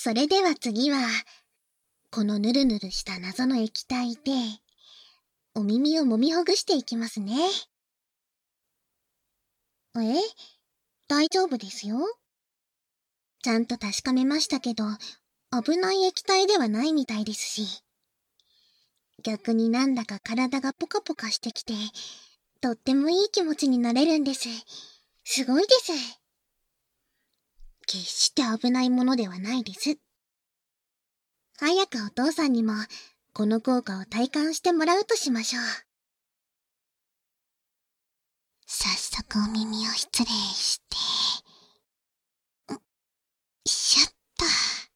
それでは次は、このぬるぬるした謎の液体で、お耳を揉みほぐしていきますね。大丈夫ですよ。ちゃんと確かめましたけど、危ない液体ではないみたいですし。逆になんだか体がポカポカしてきて、とってもいい気持ちになれるんです。すごいです。決して危ないものではないです。早くお父さんにも、この効果を体感してもらうとしましょう。早速お耳を失礼して、シャッと。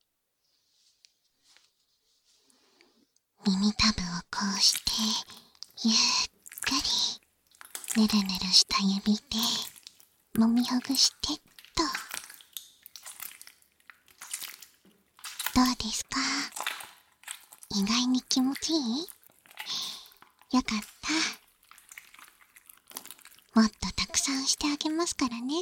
耳たぶをこうして、ゆっくり、ぬるぬるした指で、揉みほぐしてっと。どうですか？意外に気持ちいい？よかった。もっとたくさんしてあげますからね。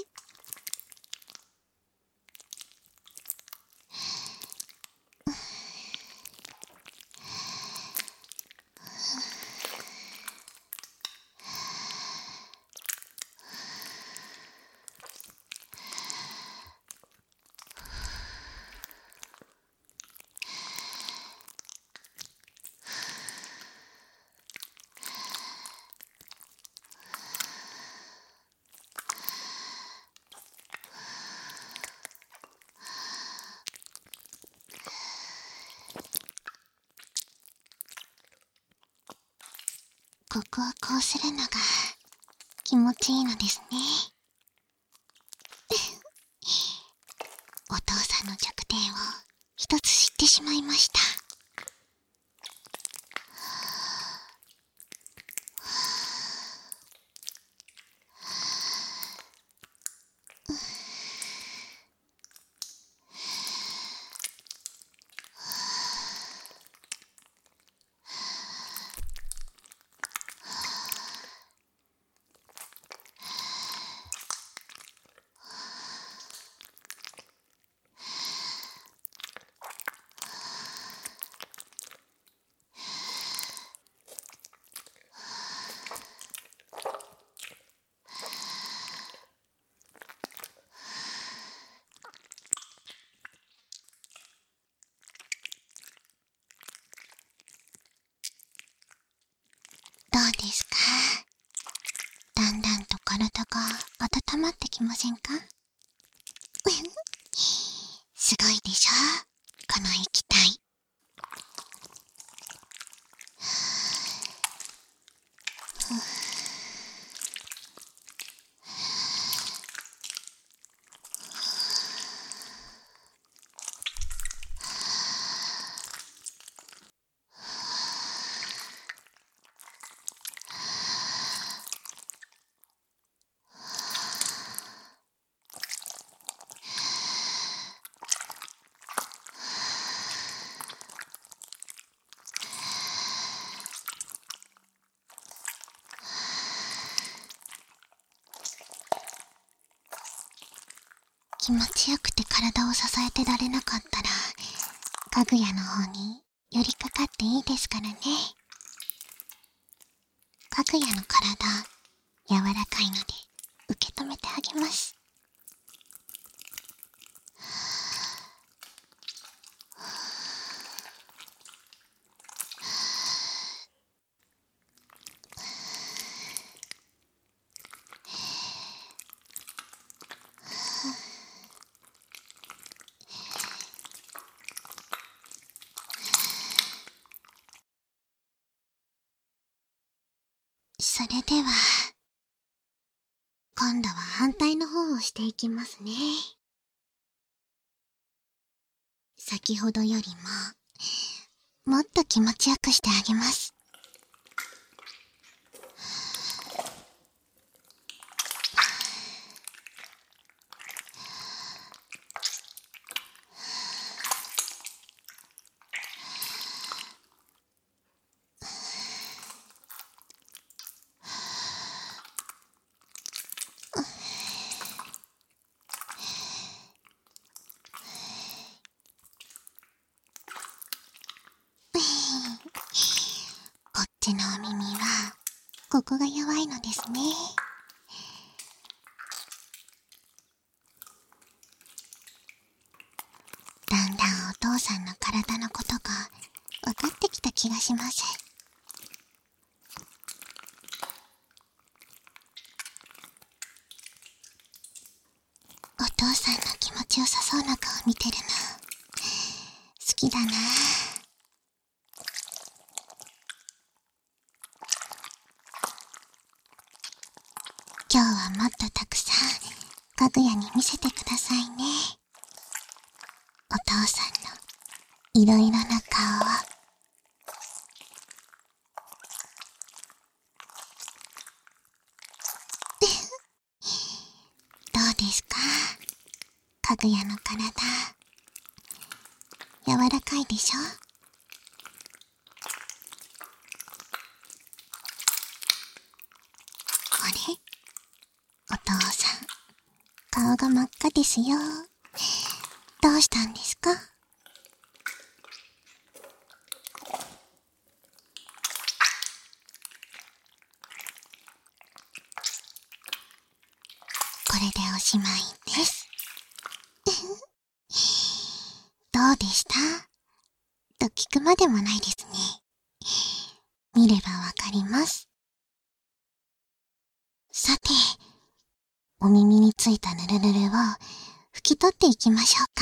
ここをこうするのが気持ちいいのですね。お父さんの弱点を一つ知ってしまいました。どうですか？だんだんと体が温まってきませんか？すごいでしょ、この液体。気持ちよくて体を支えてられなかったら、かぐやの方に寄りかかっていいですからね。かぐやの体、柔らかいので受け止めてあげます。それでは、今度は反対の方をしていきますね。先ほどよりも、もっと気持ちよくしてあげます。 ちのお耳は、ここが弱いのですね。だんだんお父さんの体のことが分かってきた気がします。お父さんの気持ちよさそうな顔見てるの好きだな。今日はもっとたくさんかぐやに見せてくださいね。お父さんのいろいろな顔を。どうですか、かぐやの体。柔らかいでしょ。あれ、お父さん、顔が真っ赤ですよ。どうしたんですか？これでおしまいです。どうでしたと聞くまでもないですね。見ればわかります。さて、お耳についたヌルヌルを拭き取っていきましょうか。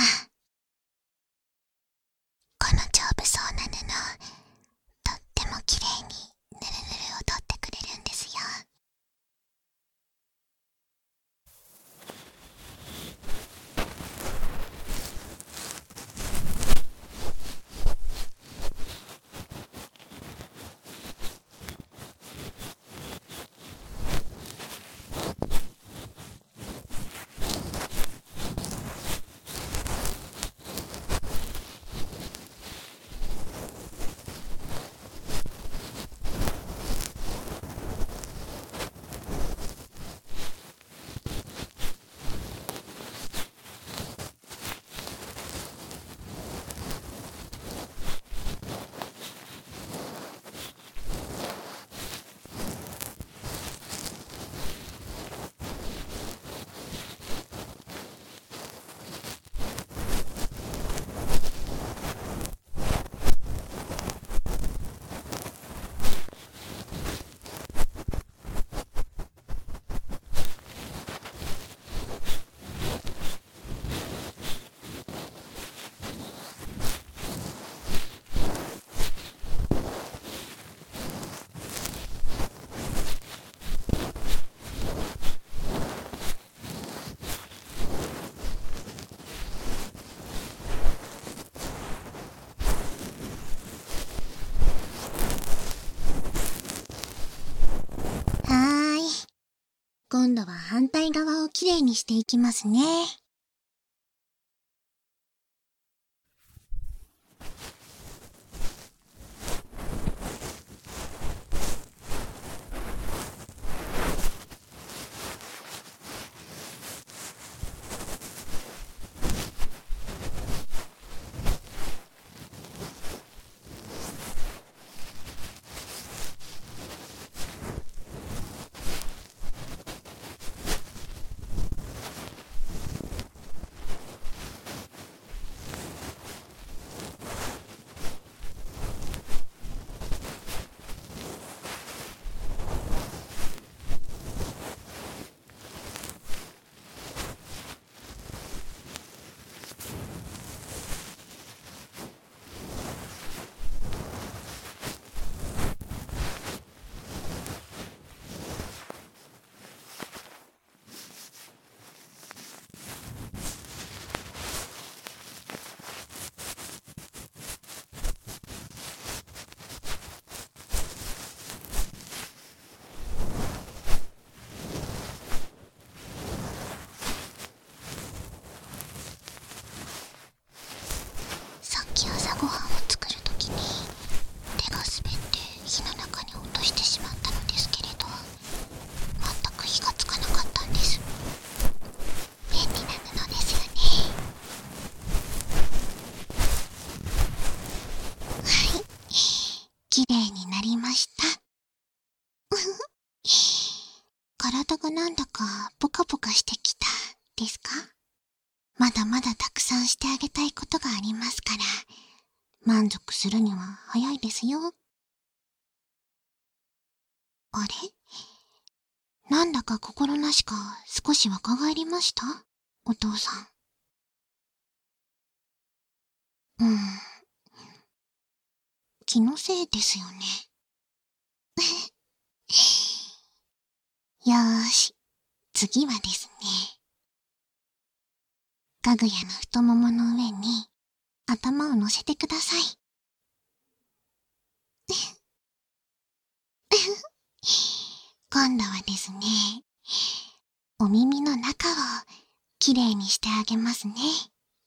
この丈夫そうな布、とっても綺麗にヌルヌルを取ってくれるんですよ。今度は反対側をきれいにしていきますね。さっき朝ごはんを作るときに手が滑って火の中に落としてしまったのですけれど、全く火がつかなかったんです。便利な布ですよね。はい、綺麗になりました。 なんだかポカポカしてきたですか？まだまだたくさんしてあげたいことがありますから、満足するには早いですよ。あれ？なんだか心なしか少し若返りました？お父さん。気のせいですよね。よーし、次はですね。かぐやの太ももの上に頭を乗せてください。今度はですね、お耳の中をきれいにしてあげますね。